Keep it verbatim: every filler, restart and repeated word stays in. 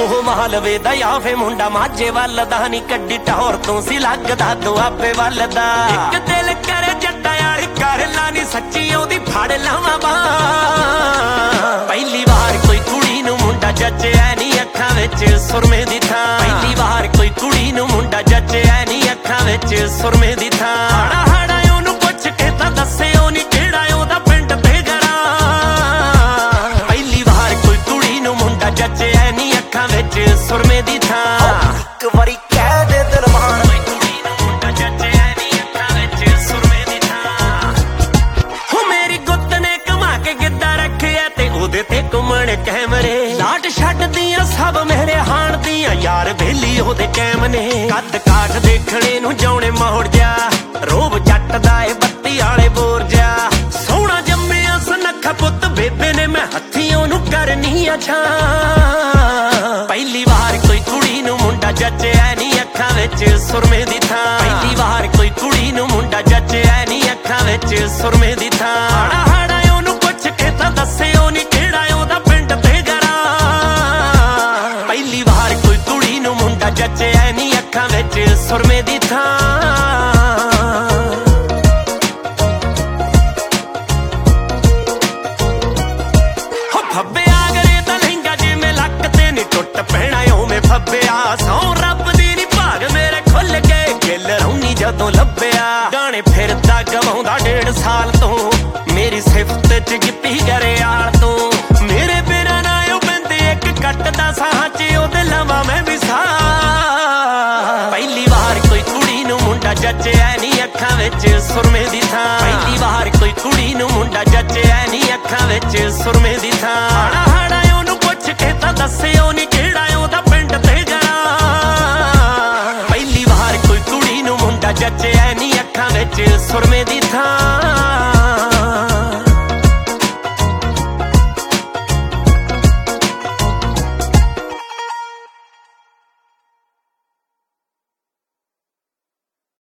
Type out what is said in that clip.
ਉਹ ਮਾਲਵੇ ਦਾ ਜਾਂ ਫੇ ਮੁੰਡਾ ਮਾਝੇ ਵੱਲ ਦਾ ਨੀ ਕੱਢੀ ਟੌਰ ਤੋਂ ਸੀ ਲੱਗਦਾ ਦੁਆਬੇ ਵੱਲ ਦਾ ਇੱਕ ਦਿਲ ਕਰੇ ਜੱਟਾਂ ਵਾਲੀ ਕਰ ਲਾ ਨੀ ਸੱਚੀ ਉਹਦੀ ਫੜ ਲਾਵਾਂ ਬਾਂਹ ਪਹਿਲੀ ਵਾਰ ਕੋਈ ਕੁੜੀ ਨੂੰ ਮੁੰਡਾ ਜੱਜਿਆ ਨੀ ਅੱਖਾਂ ਵਿੱਚ ਸੁਰਮੇ ਦੀ ਥਾਂ ਪਹਿਲੀ ਵਾਰ ਕੋਈ ਕੁੜੀ ਨੂੰ ਮੁੰਡਾ ਜੱਜਿਆ ਨੀ ਅੱਖਾਂ ਵਿੱਚ ਸੁਰਮੇ ਦੀ ਥਾਂ ਹਾੜਾ ਹਾੜਾ ਉਹਨੂੰ ਪੁੱਛ ਕੇ ਤਾਂ ਦੱਸਿਓ ਨੀ ਕਿਹੜਾ ਉਹਦਾ ਪਿੰਡ ਤੇ ਗੜਾ ਪਹਿਲੀ ਵਾਰ ਕੋਈ ਕੁੜੀ ਨੂੰ ਮੁੰਡਾ ਜੱਜਿਆ ਨੀ ਅੱਖਾਂ ਵਿੱਚ ਸੁਰਮੇ ਦੀ ਥਾਂ ਇੱਕ ਵਾਰੀ ਕਹਿ ਦੇ ਦਰਬਾਨ ਕੋਈ ਕੁੜੀ ਨੂੰ ਮੁੰਡਾ ਜੱਜਿਆ ਨੀ ਅੱਖਾਂ ਵਿੱਚ ਸੁਰਮੇ ਦੀ ਥਾਂ ਹੋ ਮੇਰੀ ਗੁੱਤ ਨੇ ਕਮਾ ਕੇ ਗਿੱਧਾ ਰੱਖਿਆ ਤੇ ਉਹਦੇ ਤੇ ਘੁੰਮਣ ਕੈਮਰੇ ਲਾਟ ਛੱਡਦੀਆਂ ਸਭ ਮੇਰੇ ਹਾਣ ਦੀਆਂ ਯਾਰ ਬੇਲੀ ਉਹਦੇ ਕੈਮ ਨੇ ਕੱਦ ਕਾਠ ਦੇਖਣੇ ਨੂੰ ਜਾਉਣੇ ਮੋੜ ਜਾ ਰੋਬ ਜੱਟ ਦਾ ਏ ਬੱਤੀ ਵਾਲੇ ਬੋਰ ਜਾ ਸੋਹਣਾ ਜੰਮਿਆ ਸੁਨੱਖਾ ਪੁੱਤ ਬੇਬੇ ਨੇ ਮੈਂ ਹੱਥੀਂ ਉਹਨੂੰ ਕਰਨੀ ਆ ਛਾਂ ਪਹਿਲੀ ਵਾਰ ਕੋਈ ਕੁੜੀ ਨੂੰ ਮੁੰਡਾ ਜੱਜਿਆ ਨੀ ਅੱਖਾਂ ਵਿੱਚ ਸੁਰਮੇ ਦੀ ਥਾਂ ਪਹਿਲੀ ਵਾਰ ਕੋਈ ਕੁੜੀ ਨੂੰ ਮੁੰਡਾ ਜੱਜਿਆ ਨੀ ਅੱਖਾਂ ਵਿੱਚ ਸੁਰਮੇ ਦੀ ਥਾਂ ਹਾੜਾ ਹਾੜਾ ਉਹਨੂੰ ਪੁੱਛ ਕੇ ਤਾਂ ਦੱਸਿਓ ਨੀ ਕਿਹੜਾ ਉਹਦਾ ਪਿੰਡ ਤੇ ਗੜਾ ਪਹਿਲੀ ਵਾਰ ਕੋਈ ਕੁੜੀ ਨੂੰ ਮੁੰਡਾ ਜੱਜਿਆ ਨੀ ਅੱਖਾਂ ਵਿੱਚ ਸੁਰਮੇ ਦੀ ਥਾਂ ਫੱਬਿਆ ਗਰੇ ਤਾਂ ਲਹਿੰਗਾ ਜਿਵੇਂ ਲੱਕ ਤੇ ਨੀ ਟੁੱਟ ਪੈਣਾ ਓਵੇਂ ਫੱਬਿਆ ਸੌ ਰੱਬ ਦੀ ਨੀ ਭਾਗ ਮੇਰੇ ਖੁੱਲ ਕੇ ਗਿੱਲ ਰੌਣੀ ਜਦੋਂ ਲੱਭਿਆ ਗਾਣੇ ਫਿਰਦਾ ਗਵਾਉਂਦਾ ਡੇਢ ਸਾਲ ਤੋਂ ਮੇਰੀ ਸਿਫਤ ਚ ਗਿੱਪੀ ਗਰੇਆਲ ਤੋਂ ਮੇਰੇ ਬਿਨਾਂ ਨਾ ਉਹ ਬੰਦੇ ਇੱਕ ਕੱਟਦਾ ਸਾਹ ਚ ਉਹਦੇ ਲਾਵਾਂ ਮੈਂ ਵੀ ਸਾਹ ਪਹਿਲੀ ਵਾਰ ਕੋਈ ਕੁੜੀ ਨੂੰ ਮੁੰਡਾ ਜੱਜਿਆ ਨੀ ਅੱਖਾਂ ਵਿੱਚ ਸੁਰਮੇ ਦੀ ਥਾਂ ਪਹਿਲੀ ਵਾਰ ਕੋਈ ਕੁੜੀ ਨੂੰ ਮੁੰਡਾ ਜੱਜਿਆ ਨੀ ਅੱਖਾਂ ਵਿੱਚ ਸੁਰਮੇ ਦੀ ਥਾਂ ਹਾੜਾ ਹਾੜਾ ਉਹਨੂੰ ਪੁੱਛ ਕੇ ਤਾਂ ਦੱਸਿਓ ਨੀ ਕਿਹੜਾ ਉਹਦਾ ਪਿੰਡ ਤੇ ਗੜਾ ਪਹਿਲੀ ਵਾਰ ਕੋਈ ਕੁੜੀ ਨੂੰ ਮੁੰਡਾ ਜੱਜਿਆ ਨੀ ਅੱਖਾਂ ਵਿੱਚ ਸੁਰਮੇ ਦੀ ਥਾਂ